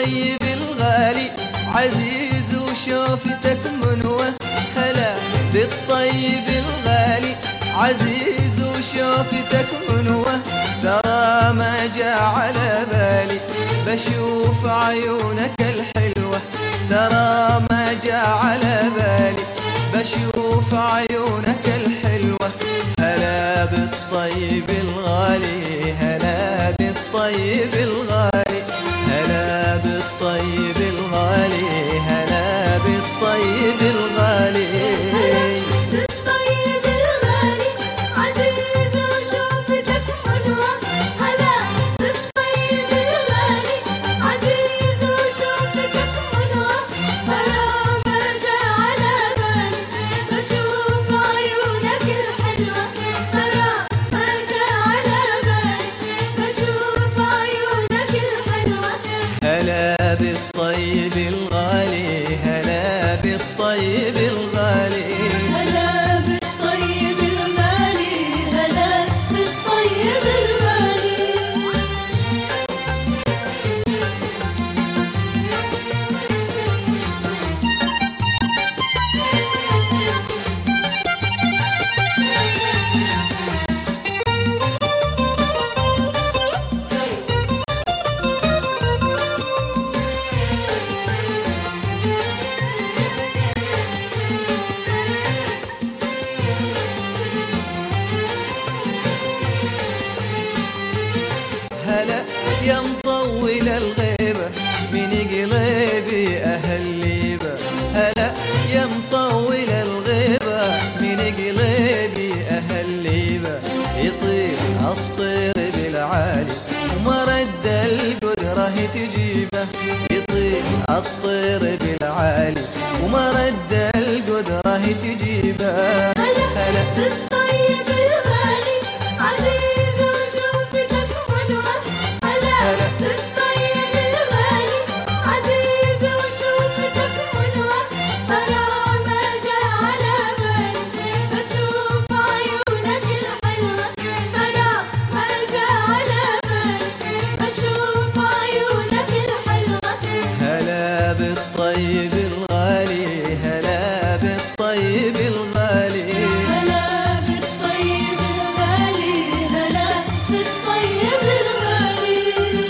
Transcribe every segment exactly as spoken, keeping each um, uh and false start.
بالطيب الغالي عزيز وشوفتك منوه. هلا بالطيب الغالي عزيز وشوفتك منوه. ترى ما جاء على بالي بشوف عيونك الحلوة. ترى ما جاء على بالي بشوف عيونك الحلوة. هلا بالطيب الغالي هلا بالطيب الغالي هلا بالطيب الغالي هلا بالطيب الغالي. بالطيب الغالي عزيز وشوفتك حلوة. هلا بالطيب الغالي عزيز وشوفتك حلوة. ترى ما جاء على بالي بشوف عيونك الحلوة. ترى ما جاء على بالي بشوف عيونك الحلوة. هلا بالطيب الغالي هلا بالطيب الغالي هلا بالطيب الغالي هلا بالطيب الغالي. هلا يا مطول الغيبة من قلبي أهل ليبة. هلا يا مطول الغيبة من قلبي أهل ليبة. يطير الطير بالعالي ومرد القدرة تجيبه. يطير الطير بالعالي ومرد القدرة تجيبه. هلا بالطيب الغالي عزيز وشوفتك حلوة. هلا بالطيب الغالي عزيز وشوفتك حلوة. ترى ما جاء على بالي بشوف عيونك الحلوة. ترى ما جاء على بالي بشوف عيونك الحلوة. هلا بالطيب الغالي هلا بالطيب الغالي هلا بالطيب الغالي هلا بالطيب الغالي.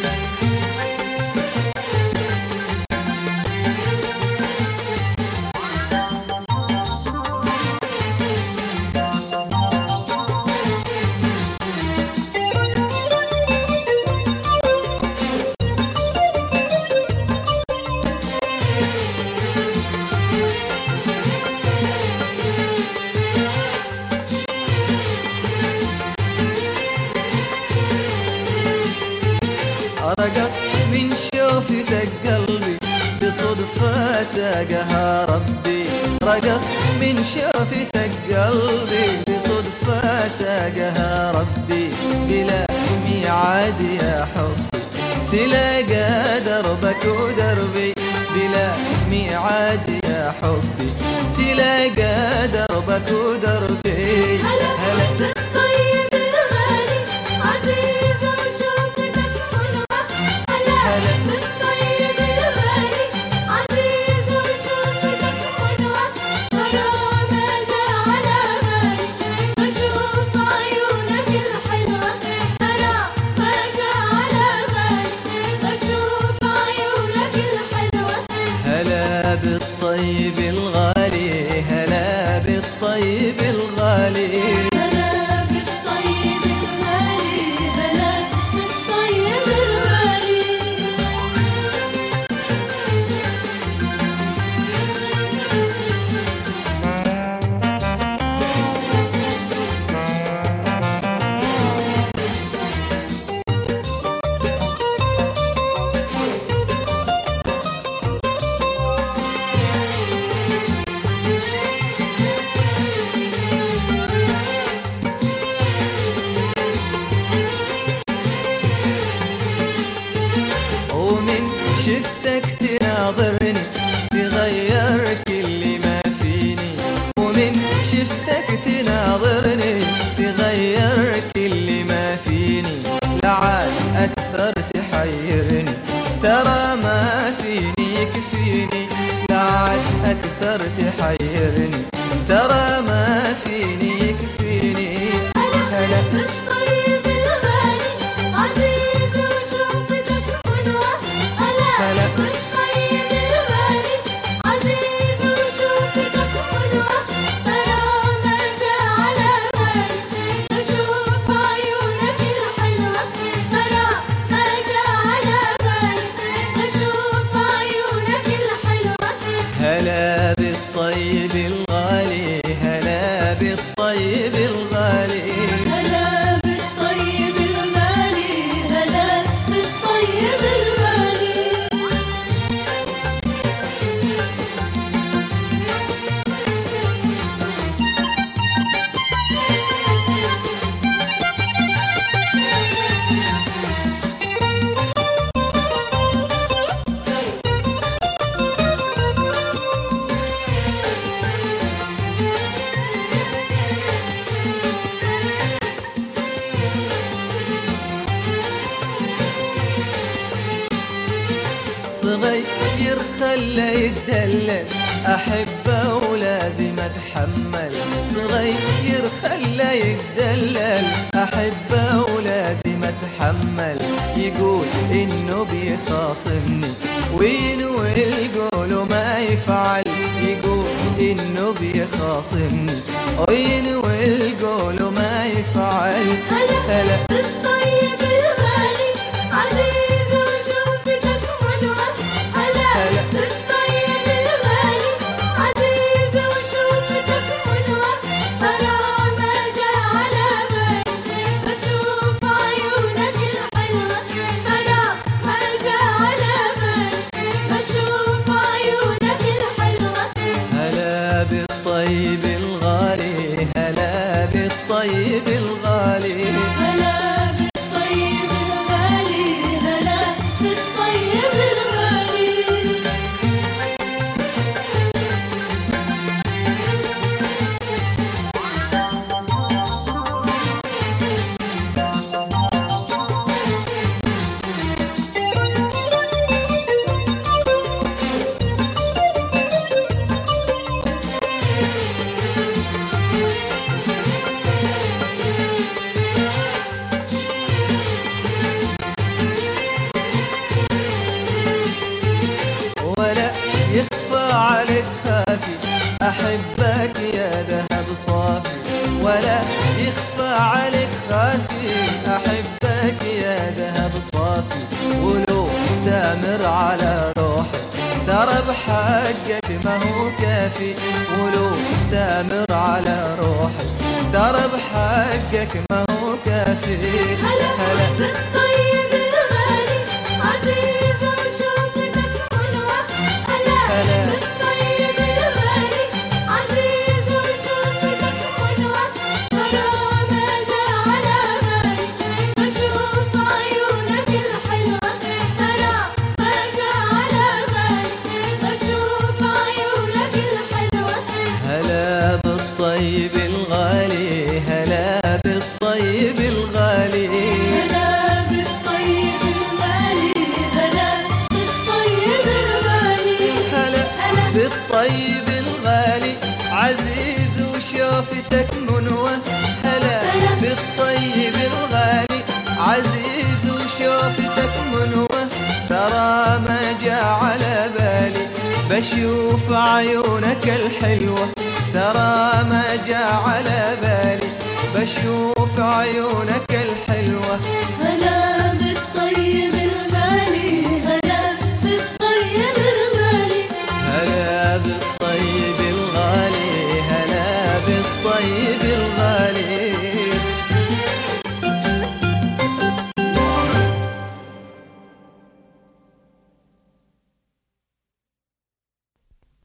رقص من شوفتك قلبي بصدفة ساقها ربي. رقص من شوفتك قلبي بصدفة ساقها ربي. بلا ميعاد يا حبي تلاقى دربك ودربي. بلا ميعاد يا حبي تلاقى دربك ودربي. هلا بالطيب الغالي عزيز وشوفتك حلوة. هلا بالطيب الغالي عزيز وشوفتك حلوة. ترى ما جاء على بالي بشوف عيونك الحلوة. ترى ما جاء على بالي بشوف عيونك الحلوة. هلا بالطيب الغالي هلا بالطيب الغالي تقدر تحيرني، ترى ما فيني يكفيني. هلا بالطيب الغالي عزيز وشوفتك حلوة. هلا بالطيب الغالي عزيز وشوفتك حلوة. ترى ما جاء على بالي أشوف عيونك الحلوة. ترى ما جاء على بالي أشوف عيونك الحلوة. هلا بالطيب الغالي، هلا بالطيب الغالي. هلا بالطيب الغالي، هلا بالطيب الغالي. صغير خلى يتدلل، أحبه ولازم أتحمل. صغير خلى يتدلل، أحبه ولازم أتحمل. يقول إنه بيخاصمني وينوي القول ما يفعل. يقول إنه بيخاصمني وينوي القول ما يفعل. هلا بالطيب الغالي عزيز وشوفتك حلوة. هلا بالطيب الغالي عزيز وشوفتك حلوة. ترى ما جاء على بالي أشوف عيونك الحلوة. ترى ما جاء على بالي أشوف عيونك الحلوة. هلا بالطيب الغالي، هلا بالطيب الغالي. هلا بالطيب الغالي، هلا بالطيب الغالي. ولا يخفى عليك خافي، أحبك يا ذهب صافي. ولا يخفى عليك خافي، أحبك يا ذهب صافي. ولو تامر على روحي ترى بحقك ما هو كافي. ولو تامر على روحي ترى بحقك ما هو كافي. هلا بالطيب الغالي عزيز وشوفتك حلوة. هلا بالطيب الغالي عزيز وشوفتك حلوة. ترى ما جاء على بالي أشوف عيونك الحلوة. ترى ما جاء على بالي أشوف عيونك الحلوة. هلا بالطيب الغالي، هلا بالطيب الغالي. هلا بالطيب الغالي، هلا بالطيب الغالي. هلا بالطيب الغالي عزيز وشوفتك منوة. هلا بالطيب الغالي عزيز وشوفتك منوة. ترى ما جاء على بالي بشوف عيونك الحلوة. ترى ما جاء على بالي بشوف عيونك